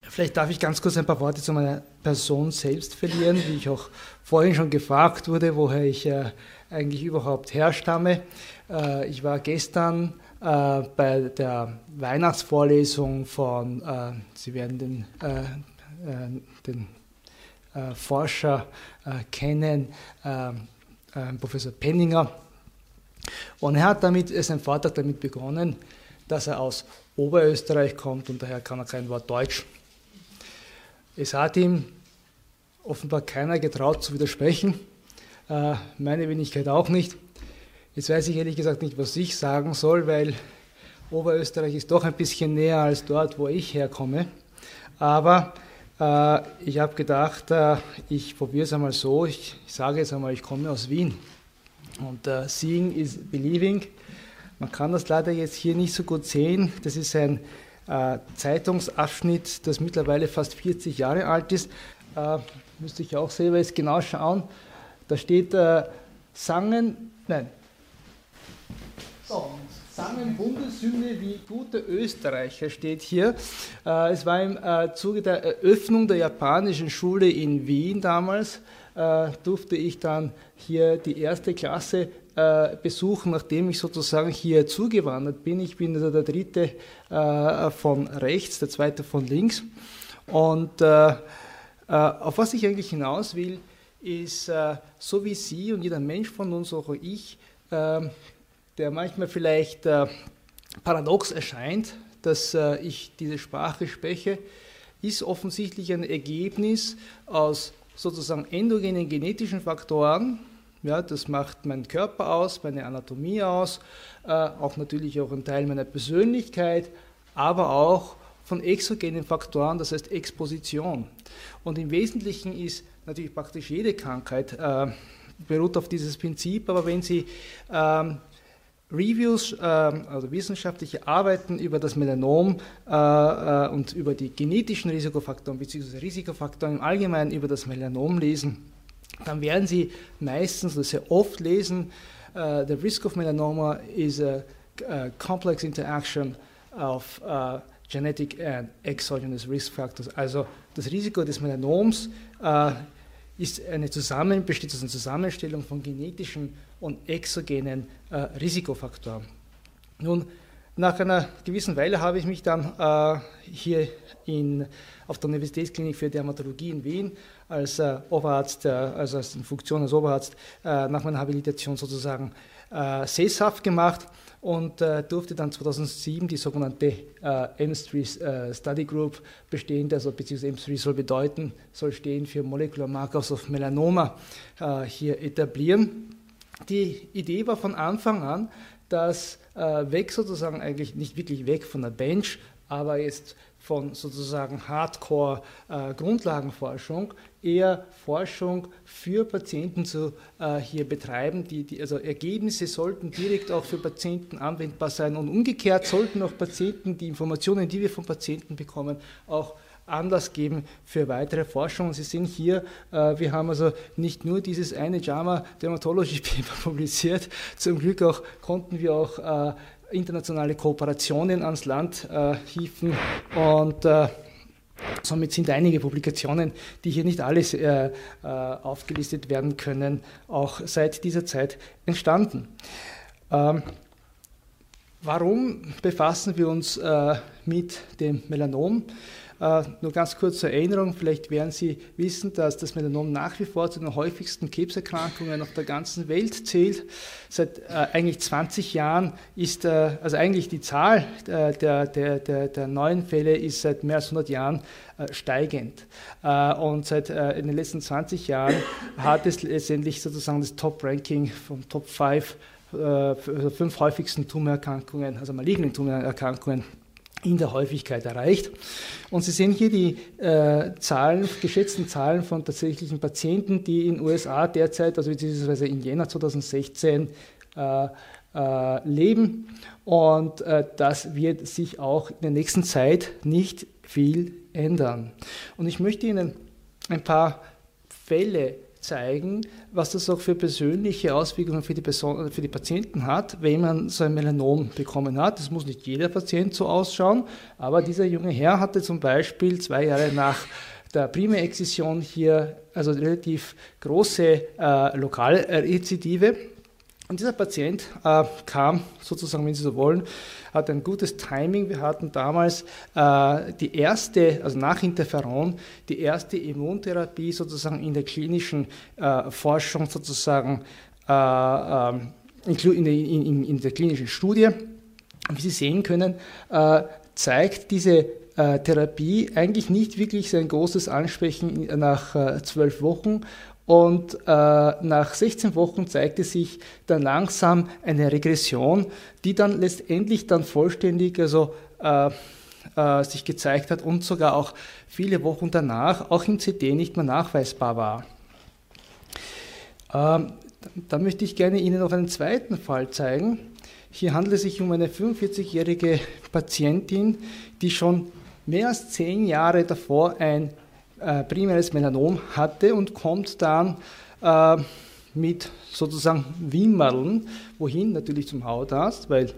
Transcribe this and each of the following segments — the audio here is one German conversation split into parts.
Vielleicht darf ich ganz kurz ein paar Worte zu meiner Person selbst verlieren, wie ich auch vorhin schon gefragt wurde, woher ich eigentlich überhaupt herstamme. Ich war gestern bei der Weihnachtsvorlesung von, Sie werden den Forscher kennen, Professor Penninger. Und er hat seinen Vortrag damit begonnen, dass er aus Oberösterreich kommt und daher kann er kein Wort Deutsch. Es hat ihm offenbar keiner getraut zu widersprechen, meine Wenigkeit auch nicht. Jetzt weiß ich ehrlich gesagt nicht, was ich sagen soll, weil Oberösterreich ist doch ein bisschen näher als dort, wo ich herkomme. Aber ich habe gedacht, ich probiere es einmal so, ich sage jetzt einmal, ich komme aus Wien. Und seeing is believing. Man kann das leider jetzt hier nicht so gut sehen. Das ist ein Zeitungsabschnitt, das mittlerweile fast 40 Jahre alt ist. Müsste ich auch selber jetzt genau schauen. Da steht sangen Bundeshymne wie gute Österreicher steht hier. Es war im Zuge der Eröffnung der japanischen Schule in Wien damals, durfte ich dann hier die erste Klasse besuchen, nachdem ich sozusagen hier zugewandert bin. Ich bin also der dritte von rechts, der zweite von links. Und auf was ich eigentlich hinaus will, ist, so wie Sie und jeder Mensch von uns, auch ich, der manchmal vielleicht paradox erscheint, dass ich diese Sprache spreche, ist offensichtlich ein Ergebnis aus sozusagen endogenen genetischen Faktoren. Ja, das macht meinen Körper aus, meine Anatomie aus, auch natürlich auch ein Teil meiner Persönlichkeit, aber auch von exogenen Faktoren, das heißt Exposition. Und im Wesentlichen ist natürlich praktisch jede Krankheit beruht auf dieses Prinzip, aber wenn Sie Reviews, also wissenschaftliche Arbeiten über das Melanom und über die genetischen Risikofaktoren bzw. Risikofaktoren im Allgemeinen über das Melanom lesen, dann werden Sie meistens oder sehr oft lesen, the risk of melanoma is a complex interaction of genetic and exogenous risk factors. Also das Risiko des Melanoms besteht aus einer Zusammenstellung von genetischen und exogenen Risikofaktoren. Nun, nach einer gewissen Weile habe ich mich dann hier auf der Universitätsklinik für Dermatologie in Wien als Oberarzt, also in Funktion als Oberarzt, nach meiner Habilitation sozusagen sesshaft gemacht und durfte dann 2007 die sogenannte M3 Study Group bestehend, also beziehungsweise M3 soll stehen für Molecular Markers of Melanoma, hier etablieren. Die Idee war von Anfang an, dass weg sozusagen eigentlich nicht wirklich weg von der Bench, aber jetzt von sozusagen Hardcore-Grundlagenforschung, eher Forschung für Patienten zu hier betreiben. Also Ergebnisse sollten direkt auch für Patienten anwendbar sein und umgekehrt sollten auch Patienten die Informationen, die wir von Patienten bekommen, auch Anlass geben für weitere Forschung. Und Sie sehen hier, wir haben also nicht nur dieses eine JAMA Dermatology Paper publiziert, zum Glück konnten wir auch internationale Kooperationen ans Land hieven und somit sind einige Publikationen, die hier nicht alles aufgelistet werden können, auch seit dieser Zeit entstanden. Warum befassen wir uns mit dem Melanom? Nur ganz kurz zur Erinnerung, vielleicht werden Sie wissen, dass das Melanom nach wie vor zu den häufigsten Krebserkrankungen auf der ganzen Welt zählt. Seit eigentlich 20 Jahren ist, also eigentlich die Zahl der neuen Fälle ist seit mehr als 100 Jahren steigend. Und in den letzten 20 Jahren hat es letztendlich sozusagen das Top-Ranking vom Top 5 häufigsten Tumorerkrankungen, also malignen Tumorerkrankungen, in der Häufigkeit erreicht. Und Sie sehen hier die geschätzten Zahlen von tatsächlichen Patienten, die in den USA derzeit, also beziehungsweise in Jänner 2016, leben. Und das wird sich auch in der nächsten Zeit nicht viel ändern. Und ich möchte Ihnen ein paar Fälle zeigen, was das auch für persönliche Auswirkungen für die Patienten hat, wenn man so ein Melanom bekommen hat. Das muss nicht jeder Patient so ausschauen, aber dieser junge Herr hatte zum Beispiel 2 Jahre nach der Primärexzision hier also relativ große Lokalrezidive. Und dieser Patient kam sozusagen, wenn Sie so wollen, hat ein gutes Timing. Wir hatten damals die erste, also nach Interferon, die erste Immuntherapie sozusagen in der klinischen Forschung sozusagen in der klinischen Studie. Und wie Sie sehen können, zeigt diese Therapie eigentlich nicht wirklich ein großes Ansprechen nach 12 Wochen. Und nach 16 Wochen zeigte sich dann langsam eine Regression, die dann letztendlich dann vollständig sich gezeigt hat und sogar auch viele Wochen danach auch im CT nicht mehr nachweisbar war. Da möchte ich gerne Ihnen noch einen zweiten Fall zeigen. Hier handelt es sich um eine 45-jährige Patientin, die schon mehr als 10 Jahre davor ein primäres Melanom hatte und kommt dann mit sozusagen Wimmerln, wohin? Natürlich zum Hautarzt, weil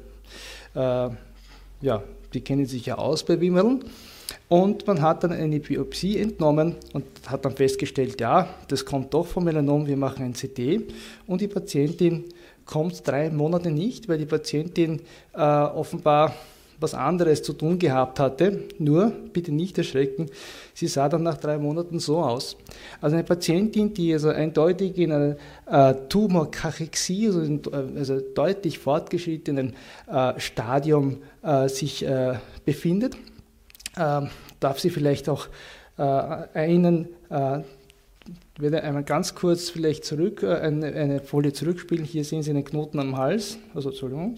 die kennen sich ja aus bei Wimmerln. Und man hat dann eine Biopsie entnommen und hat dann festgestellt, ja, das kommt doch vom Melanom, wir machen ein CT. Und die Patientin kommt 3 Monate nicht, weil die Patientin offenbar was anderes zu tun gehabt hatte. Nur, bitte nicht erschrecken, sie sah dann nach 3 Monaten so aus. Also eine Patientin, die also eindeutig in einer Tumorkachexie, also deutlich fortgeschrittenen Stadium sich befindet. Darf sie vielleicht auch erinnern, ich werde einmal ganz kurz vielleicht eine Folie zurückspielen. Hier sehen Sie einen Knoten am Hals. Also, Entschuldigung.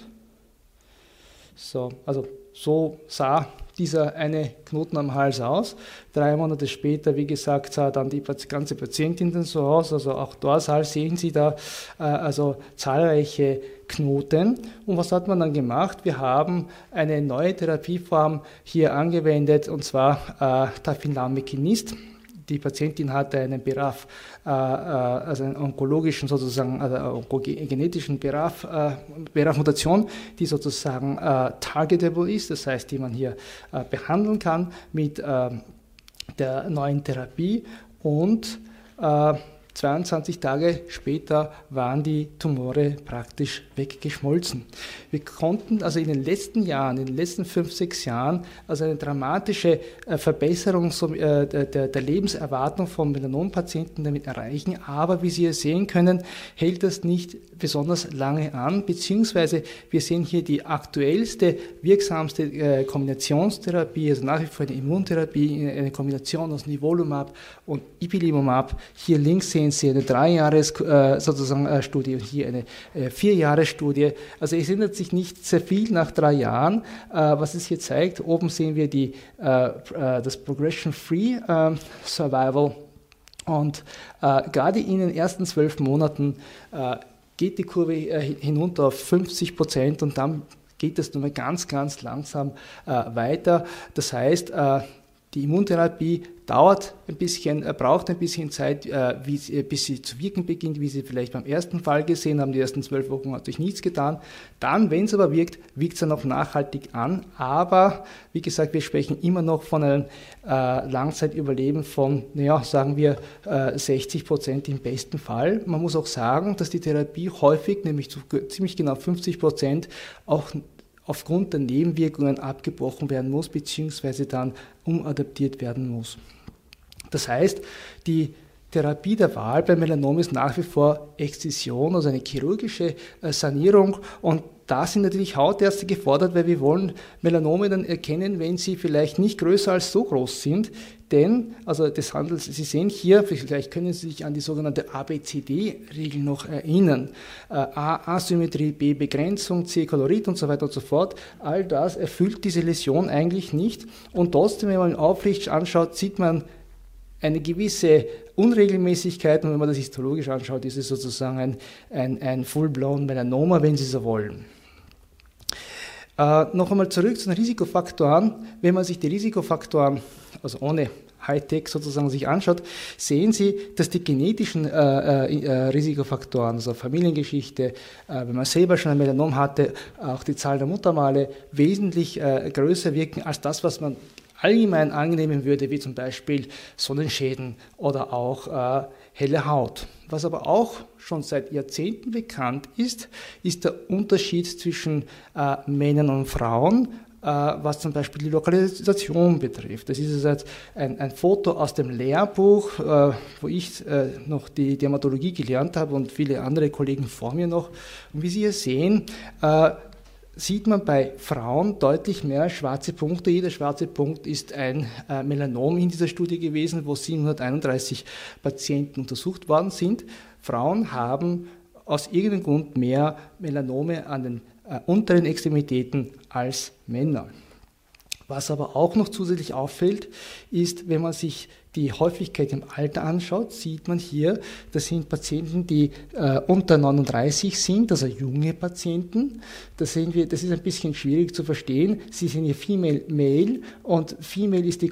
So sah dieser eine Knoten am Hals aus. 3 Monate später, wie gesagt, sah dann die ganze Patientin dann so aus. Also auch dorsal sehen Sie da also zahlreiche Knoten. Und was hat man dann gemacht? Wir haben eine neue Therapieform hier angewendet, und zwar Tafinamekinist. Die Patientin hatte einen BRAF, also einen onkologischen sozusagen, also genetischen BRAF-Mutation, die sozusagen targetable ist, das heißt, die man hier behandeln kann mit der neuen Therapie, und 22 Tage später waren die Tumore praktisch weggeschmolzen. Wir konnten also in den letzten Jahren, in den letzten 5, 6 Jahren, also eine dramatische Verbesserung der Lebenserwartung von Melanompatienten damit erreichen, aber wie Sie hier sehen können, hält das nicht besonders lange an, beziehungsweise wir sehen hier die aktuellste, wirksamste Kombinationstherapie, also nach wie vor eine Immuntherapie, eine Kombination aus Nivolumab und Ipilimumab. Hier links sehen Sie eine 3-Jahres-Studie und hier eine 4-Jahres-Studie. Also es ändert sich nicht sehr viel nach 3 Jahren. Was es hier zeigt, oben sehen wir das Progression-Free Survival, und gerade in den ersten 12 Monaten geht die Kurve hinunter auf 50% und dann geht es nur mal ganz, ganz langsam weiter. Das heißt, die Immuntherapie braucht ein bisschen Zeit, bis sie zu wirken beginnt, wie Sie vielleicht beim ersten Fall gesehen haben. Die ersten 12 Wochen hat sich nichts getan. Dann, wenn es aber wirkt, wirkt es dann auch nachhaltig an. Aber, wie gesagt, wir sprechen immer noch von einem Langzeitüberleben von, sagen wir 60% im besten Fall. Man muss auch sagen, dass die Therapie häufig, nämlich zu ziemlich genau 50%, auch aufgrund der Nebenwirkungen abgebrochen werden muss, beziehungsweise dann umadaptiert werden muss. Das heißt, die Therapie der Wahl bei Melanom ist nach wie vor Exzision, also eine chirurgische Sanierung, und da sind natürlich Hautärzte gefordert, weil wir wollen Melanome dann erkennen, wenn sie vielleicht nicht größer als so groß sind, denn, also Sie sehen hier, vielleicht können Sie sich an die sogenannte ABCD-Regel noch erinnern, A, Asymmetrie, B, Begrenzung, C, Kolorit und so weiter und so fort, all das erfüllt diese Läsion eigentlich nicht, und trotzdem, wenn man aufrecht anschaut, sieht man eine gewisse Unregelmäßigkeit, und wenn man das histologisch anschaut, ist es sozusagen ein Full-blown Melanoma, wenn Sie so wollen. Noch einmal zurück zu den Risikofaktoren. Wenn man sich die Risikofaktoren, also ohne Hightech sozusagen sich anschaut, sehen Sie, dass die genetischen Risikofaktoren, also Familiengeschichte, wenn man selber schon ein Melanom hatte, auch die Zahl der Muttermale wesentlich größer wirken als das, was man allgemein annehmen würde, wie zum Beispiel Sonnenschäden oder auch helle Haut. Was aber auch schon seit Jahrzehnten bekannt ist, ist der Unterschied zwischen Männern und Frauen, was zum Beispiel die Lokalisation betrifft. Das ist jetzt ein Foto aus dem Lehrbuch, wo ich noch die Dermatologie gelernt habe und viele andere Kollegen vor mir noch. Und wie Sie hier sehen, sieht man bei Frauen deutlich mehr schwarze Punkte. Jeder schwarze Punkt ist ein Melanom in dieser Studie gewesen, wo 731 Patienten untersucht worden sind. Frauen haben aus irgendeinem Grund mehr Melanome an den unteren Extremitäten als Männer. Was aber auch noch zusätzlich auffällt, ist, wenn man sich die Häufigkeit im Alter anschaut, sieht man hier, das sind Patienten, die unter 39 sind, also junge Patienten. Das ist ein bisschen schwierig zu verstehen. Sie sind hier Female, Male und Female ist die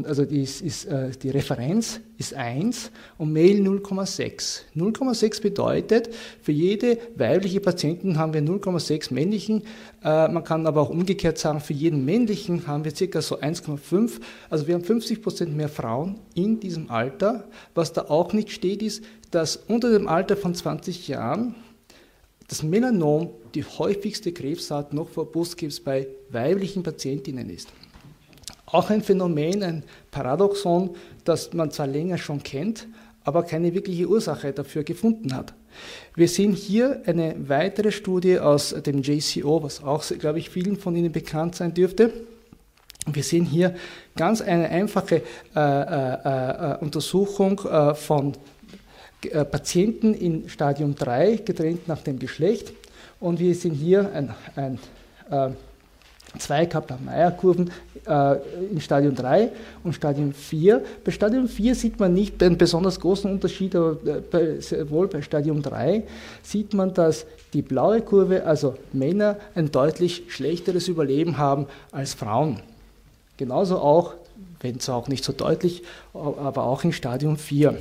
die Referenz ist 1 und Male 0,6. 0,6 bedeutet, für jede weibliche Patientin haben wir 0,6 männlichen. Man kann aber auch umgekehrt sagen, für jeden männlichen haben wir ca. so 1,5. Also wir haben 50% mehr Frauen in diesem Alter. Was da auch nicht steht, ist, dass unter dem Alter von 20 Jahren das Melanom die häufigste Krebsart noch vor Brustkrebs bei weiblichen Patientinnen ist. Auch ein Phänomen, ein Paradoxon, das man zwar länger schon kennt, aber keine wirkliche Ursache dafür gefunden hat. Wir sehen hier eine weitere Studie aus dem JCO, was auch, glaube ich, vielen von Ihnen bekannt sein dürfte. Wir sehen hier ganz eine einfache Untersuchung von Patienten in Stadium 3, getrennt nach dem Geschlecht. Und wir sehen hier zwei Kaplan-Meier-Kurven in Stadium 3 und Stadium 4. Bei Stadium 4 sieht man nicht einen besonders großen Unterschied, aber wohl bei Stadium 3 sieht man, dass die blaue Kurve, also Männer, ein deutlich schlechteres Überleben haben als Frauen. Genauso auch, wenn es auch nicht so deutlich, aber auch in Stadium 4.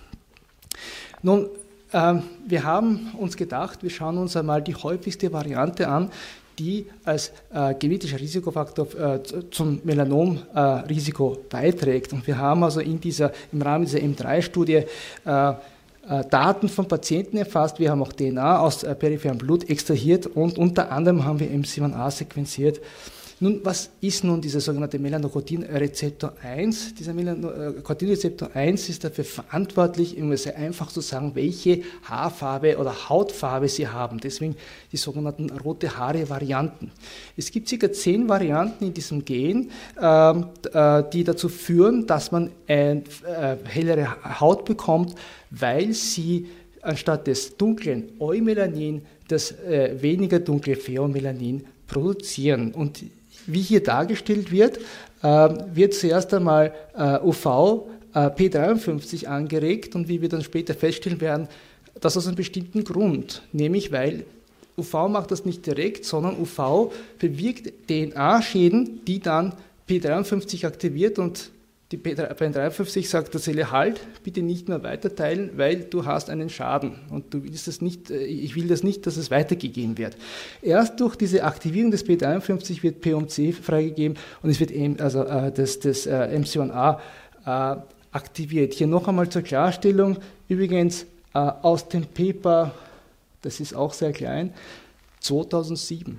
Nun, wir haben uns gedacht, wir schauen uns einmal die häufigste Variante an, die als genetischer Risikofaktor zum Melanomrisiko beiträgt. Und wir haben also im Rahmen dieser M3-Studie Daten von Patienten erfasst. Wir haben auch DNA aus peripherem Blut extrahiert und unter anderem haben wir MC1A sequenziert. Nun, was ist nun dieser sogenannte Melanocortin-Rezeptor 1? Dieser Melanocortin-Rezeptor 1 ist dafür verantwortlich, um es sehr einfach zu sagen, welche Haarfarbe oder Hautfarbe Sie haben. Deswegen die sogenannten rote Haare-Varianten. Es gibt ca. 10 Varianten in diesem Gen, die dazu führen, dass man hellere Haut bekommt, weil sie anstatt des dunklen Eumelanin das weniger dunkle Pheomelanin produzieren. Und wie hier dargestellt wird, wird zuerst einmal UV P53 angeregt und wie wir dann später feststellen werden, das aus einem bestimmten Grund, nämlich weil UV macht das nicht direkt, sondern UV bewirkt DNA-Schäden, die dann P53 aktiviert und die P53 sagt der Zelle, halt, bitte nicht mehr weiterteilen, weil du hast einen Schaden und du willst das nicht, ich will das nicht, dass es weitergegeben wird. Erst durch diese Aktivierung des P53 wird POMC freigegeben und es wird das MC1A aktiviert. Hier noch einmal zur Klarstellung, übrigens aus dem Paper, das ist auch sehr klein, 2007.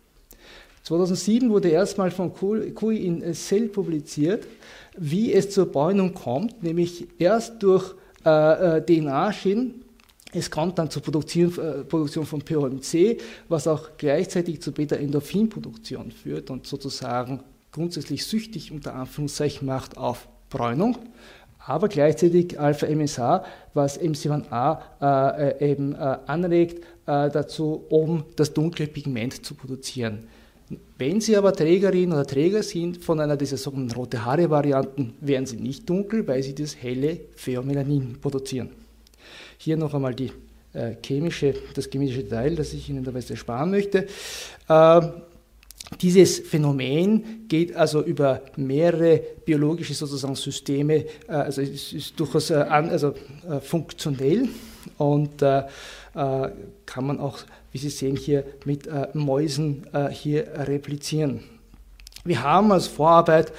2007 wurde erstmal von Cui in Cell publiziert, wie es zur Bräunung kommt, nämlich erst durch DNA-Schäden. Es kommt dann zur Produktion von POMC, was auch gleichzeitig zur Beta-Endorphin-Produktion führt und sozusagen grundsätzlich süchtig unter Anführungszeichen macht auf Bräunung, aber gleichzeitig Alpha-MSH, was MC1A eben anregt, dazu, um das dunkle Pigment zu produzieren. Wenn Sie aber Trägerin oder Träger sind von einer dieser sogenannten rote Haare-Varianten, werden Sie nicht dunkel, weil Sie das helle Pheomelanin produzieren. Hier noch einmal das chemische Teil, das ich Ihnen dabei ersparen möchte. Dieses Phänomen geht also über mehrere biologische sozusagen Systeme, also es ist durchaus funktionell und kann man auch, wie Sie sehen, hier mit Mäusen hier replizieren. Wir haben als Vorarbeit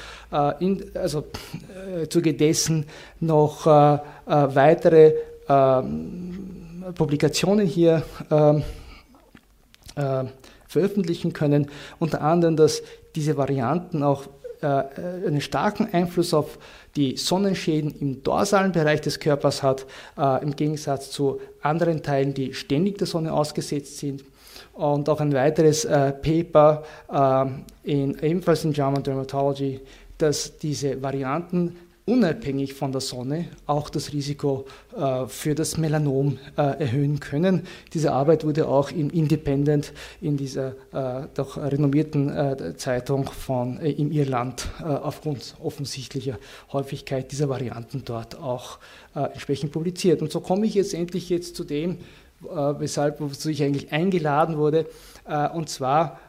zuge dessen noch weitere Publikationen hier veröffentlichen können, unter anderem, dass diese Varianten auch einen starken Einfluss auf die Sonnenschäden im dorsalen Bereich des Körpers hat, im Gegensatz zu anderen Teilen, die ständig der Sonne ausgesetzt sind. Und auch ein weiteres Paper ebenfalls in JAMA Dermatology, dass diese Varianten unabhängig von der Sonne auch das Risiko für das Melanom erhöhen können. Diese Arbeit wurde auch im Independent, in dieser doch renommierten Zeitung in Irland, aufgrund offensichtlicher Häufigkeit dieser Varianten dort auch entsprechend publiziert. Und so komme ich jetzt endlich zu dem, wozu ich eigentlich eingeladen wurde, und zwar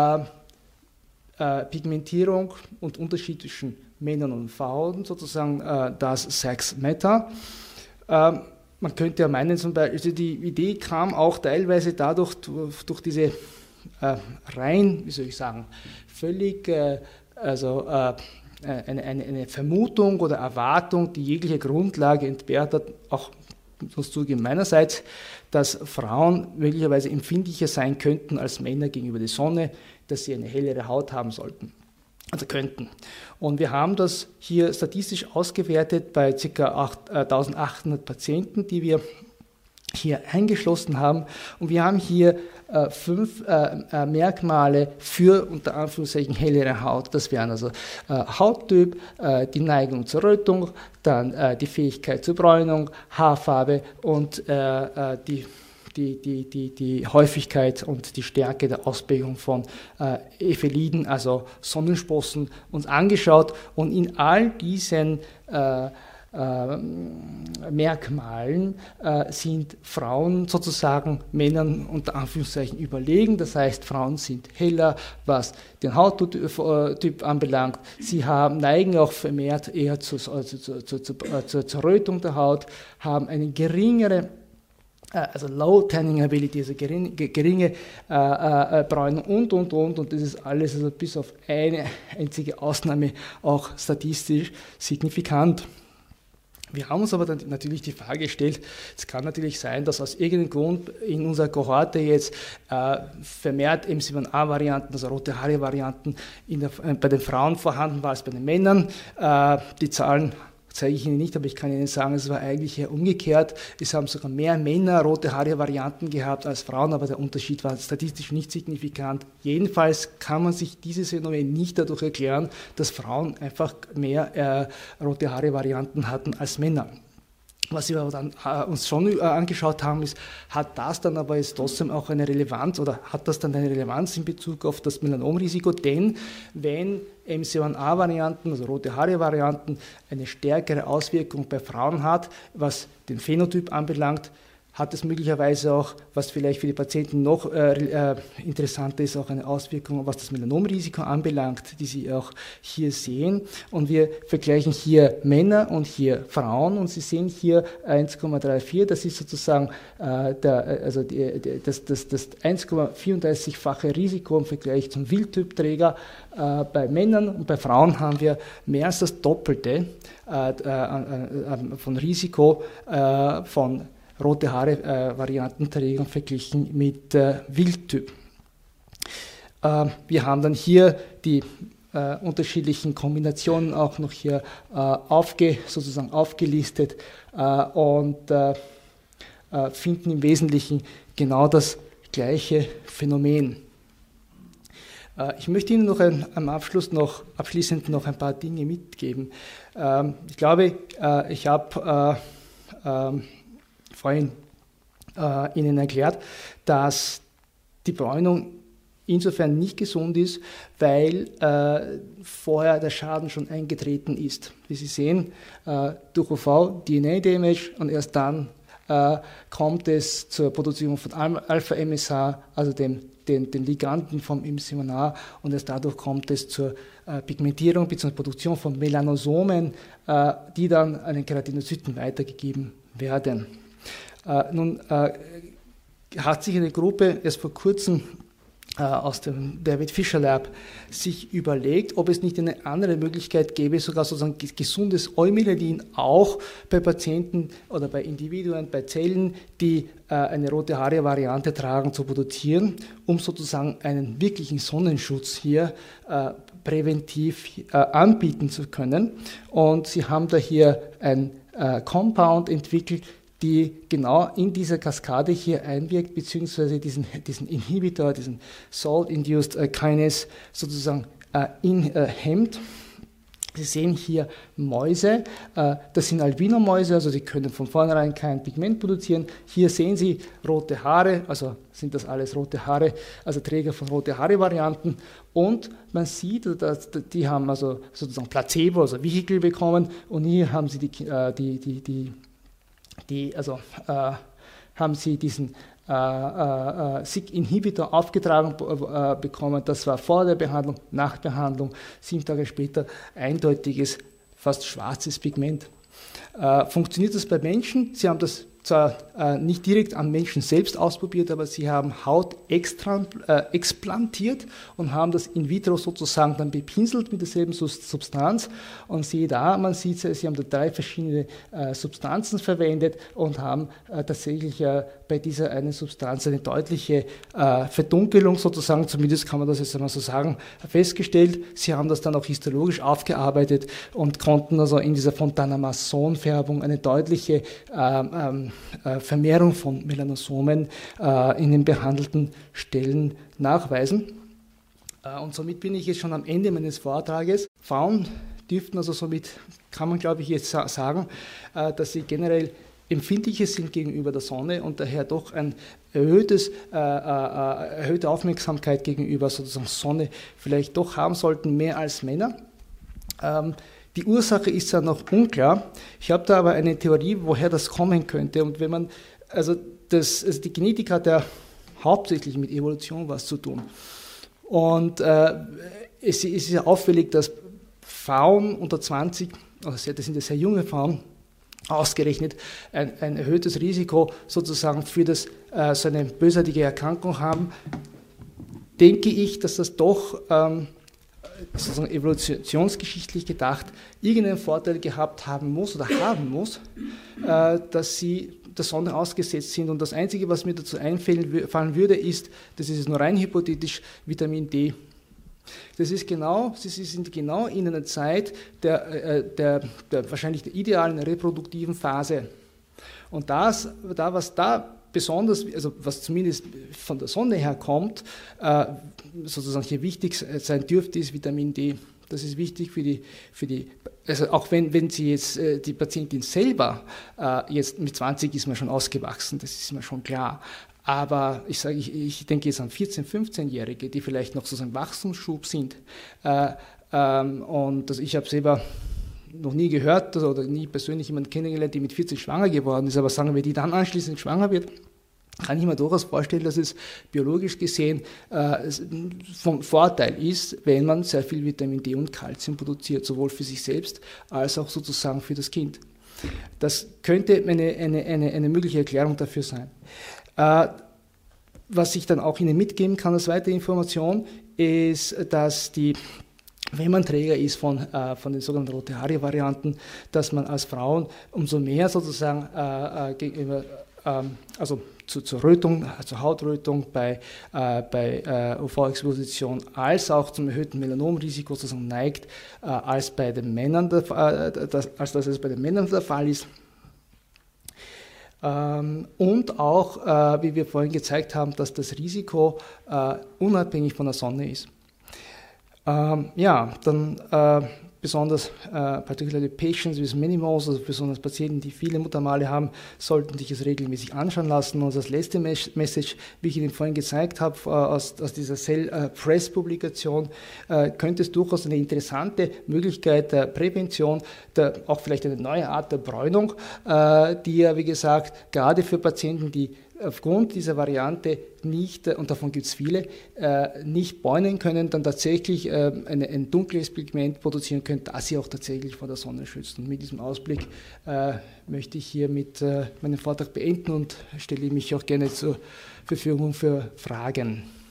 Pigmentierung und Unterschied zwischen Männern und Frauen, sozusagen das Sex Matter. Man könnte ja meinen, zum Beispiel, also die Idee kam auch teilweise dadurch, durch diese rein, wie soll ich sagen, völlig, eine Vermutung oder Erwartung, die jegliche Grundlage entbehrt hat, auch muss zugeben meinerseits, dass Frauen möglicherweise empfindlicher sein könnten als Männer gegenüber der Sonne, dass sie eine hellere Haut haben sollten. Also könnten. Und wir haben das hier statistisch ausgewertet bei ca. 1800 Patienten, die wir hier eingeschlossen haben. Und wir haben hier 5 Merkmale für unter Anführungszeichen hellere Haut. Das wären also Hauttyp, die Neigung zur Rötung, dann die Fähigkeit zur Bräunung, Haarfarbe und die Häufigkeit und die Stärke der Ausprägung von Epheliden, also Sonnensprossen, uns angeschaut und in all diesen Merkmalen sind Frauen sozusagen Männern unter Anführungszeichen überlegen. Das heißt, Frauen sind heller, was den Hauttyp anbelangt. Sie neigen auch vermehrt eher zur Rötung der Haut, haben eine geringere Low Tanning Ability, also geringe Bräunung und das ist alles, also bis auf eine einzige Ausnahme, auch statistisch signifikant. Wir haben uns aber dann natürlich die Frage gestellt, es kann natürlich sein, dass aus irgendeinem Grund in unserer Kohorte jetzt vermehrt M7a-Varianten, also rote Haare-Varianten bei den Frauen vorhanden war als bei den Männern. Die Zahlen zeige ich Ihnen nicht, aber ich kann Ihnen sagen, es war eigentlich eher umgekehrt. Es haben sogar mehr Männer rote Haare-Varianten gehabt als Frauen, aber der Unterschied war statistisch nicht signifikant. Jedenfalls kann man sich dieses Phänomen nicht dadurch erklären, dass Frauen einfach mehr rote Haare-Varianten hatten als Männer. Was wir aber dann uns schon angeschaut haben, ist, hat das dann aber jetzt trotzdem auch eine Relevanz oder hat das dann eine Relevanz in Bezug auf das Melanomrisiko? Denn wenn MC1A-Varianten, also rote Haare-Varianten, eine stärkere Auswirkung bei Frauen hat, was den Phänotyp anbelangt, hat es möglicherweise auch, was vielleicht für die Patienten noch interessanter ist, auch eine Auswirkung, was das Melanomrisiko anbelangt, die Sie auch hier sehen. Und wir vergleichen hier Männer und hier Frauen und Sie sehen hier 1,34, das ist sozusagen das 1,34-fache Risiko im Vergleich zum Wildtypträger. Bei Männern und bei Frauen haben wir mehr als das Doppelte von Risiko von rote Haare-Variantenträgern verglichen mit Wildtyp. Wir haben dann hier die unterschiedlichen Kombinationen auch noch hier sozusagen aufgelistet und finden im Wesentlichen genau das gleiche Phänomen. Ich möchte Ihnen noch abschließend noch ein paar Dinge mitgeben. Ich glaube, ich habe vorhin Ihnen erklärt, dass die Bräunung insofern nicht gesund ist, weil vorher der Schaden schon eingetreten ist. Wie Sie sehen, durch UV, DNA-Damage und erst dann kommt es zur Produzierung von Alpha-MSH, also den Liganden vom MCMA, und erst dadurch kommt es zur Pigmentierung bzw. Produktion von Melanosomen, die dann an den Keratinozyten weitergegeben werden. Nun hat sich eine Gruppe erst vor kurzem aus dem David Fisher Lab sich überlegt, ob es nicht eine andere Möglichkeit gäbe, sogar sozusagen gesundes Eumelanin auch bei Patienten oder bei Individuen, bei Zellen, die eine rote Haare-Variante tragen, zu produzieren, um sozusagen einen wirklichen Sonnenschutz hier präventiv anbieten zu können. Und sie haben da hier ein Compound entwickelt, die genau in dieser Kaskade hier einwirkt, beziehungsweise diesen Inhibitor, diesen Salt-Induced Kinase sozusagen hemmt. Sie sehen hier Mäuse, das sind Albinomäuse, also die können von vornherein kein Pigment produzieren. Hier sehen Sie rote Haare, also sind das alles rote Haare, also Träger von rote Haare-Varianten. Und man sieht, dass die haben also sozusagen Placebo, also Vehikel bekommen, und hier haben Sie haben sie diesen SYK-Inhibitor aufgetragen bekommen. Das war vor der Behandlung, nach Behandlung, 7 Tage später, eindeutiges, fast schwarzes Pigment. Funktioniert das bei Menschen? Sie haben das zwar nicht direkt am Menschen selbst ausprobiert, aber sie haben Haut explantiert und haben das in vitro sozusagen dann bepinselt mit derselben Substanz. Und siehe da, man sieht, sie haben da 3 verschiedene Substanzen verwendet und haben tatsächlich bei dieser einen Substanz eine deutliche Verdunkelung sozusagen, zumindest kann man das jetzt einmal so sagen, festgestellt. Sie haben das dann auch histologisch aufgearbeitet und konnten also in dieser Fontana-Masson-Färbung eine deutliche Vermehrung von Melanosomen in den behandelten Stellen nachweisen. Und somit bin ich jetzt schon am Ende meines Vortrages. Frauen dürften also somit, kann man glaube ich jetzt sagen, dass sie generell empfindlicher sind gegenüber der Sonne und daher doch ein erhöhte Aufmerksamkeit gegenüber sozusagen Sonne vielleicht doch haben sollten, mehr als Männer. Die Ursache ist ja noch unklar. Ich habe da aber eine Theorie, woher das kommen könnte. Und wenn man, die Genetik hat ja hauptsächlich mit Evolution was zu tun. Und es ist ja auffällig, dass Frauen unter 20, das sind ja sehr junge Frauen, ausgerechnet ein erhöhtes Risiko sozusagen für so eine bösartige Erkrankung haben. Denke ich, dass das doch sozusagen evolutionsgeschichtlich gedacht irgendeinen Vorteil gehabt haben muss, dass sie der Sonne ausgesetzt sind. Und das Einzige, was mir dazu einfallen würde, ist, das ist nur rein hypothetisch, Vitamin D. Sie sind genau in einer Zeit der wahrscheinlich der idealen reproduktiven Phase. Und was da besonders, also was zumindest von der Sonne her kommt, sozusagen hier wichtig sein dürfte, ist Vitamin D. Das ist wichtig für die also auch wenn sie jetzt die Patientin selber jetzt mit 20 ist man schon ausgewachsen, das ist mir schon klar. Aber ich denke jetzt an 14-, 15-Jährige, die vielleicht noch so ein Wachstumsschub sind. Und also ich habe selber noch nie gehört oder nie persönlich jemanden kennengelernt, die mit 40 schwanger geworden ist, aber sagen wir, die dann anschließend schwanger wird, kann ich mir durchaus vorstellen, dass es biologisch gesehen von Vorteil ist, wenn man sehr viel Vitamin D und Kalzium produziert, sowohl für sich selbst als auch sozusagen für das Kind. Das könnte eine mögliche Erklärung dafür sein. Was ich dann auch Ihnen mitgeben kann als weitere Information, ist, dass wenn man Träger ist von den sogenannten rote Haare-Varianten, dass man als Frauen umso mehr sozusagen gegenüber, also zur Rötung, zur Hautrötung bei UV-Exposition als auch zum erhöhten Melanomrisiko sozusagen neigt, als es bei den Männern der Fall ist. Und auch, wie wir vorhin gezeigt haben, dass das Risiko unabhängig von der Sonne ist. Dann besonders particularly patients with minimals, also besonders Patienten, die viele Muttermale haben, sollten sich es regelmäßig anschauen lassen. Und das letzte Message, wie ich Ihnen vorhin gezeigt habe, aus dieser Cell Press Publikation, könnte es durchaus eine interessante Möglichkeit der Prävention, auch vielleicht eine neue Art der Bräunung, die ja, wie gesagt, gerade für Patienten, die aufgrund dieser Variante nicht, und davon gibt es viele, nicht bräunen können, dann tatsächlich ein dunkles Pigment produzieren können, das sie auch tatsächlich vor der Sonne schützt. Und mit diesem Ausblick möchte ich hier mit meinem Vortrag beenden und stelle mich auch gerne zur Verfügung für Fragen.